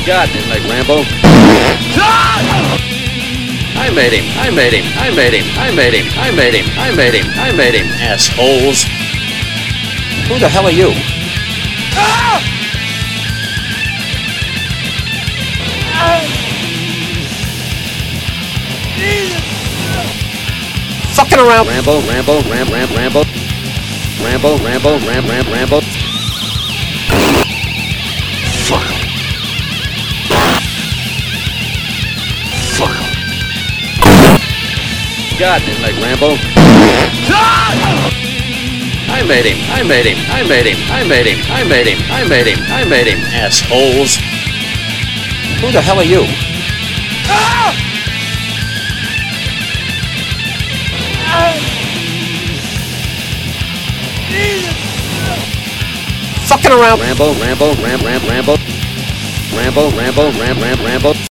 God, like Rambo. I made him. Assholes. Who the hell are you? Fucking around. Rambo. Fuck. God, like Rambo. I made him. Assholes. Who the hell are you? Fucking around. Rambo.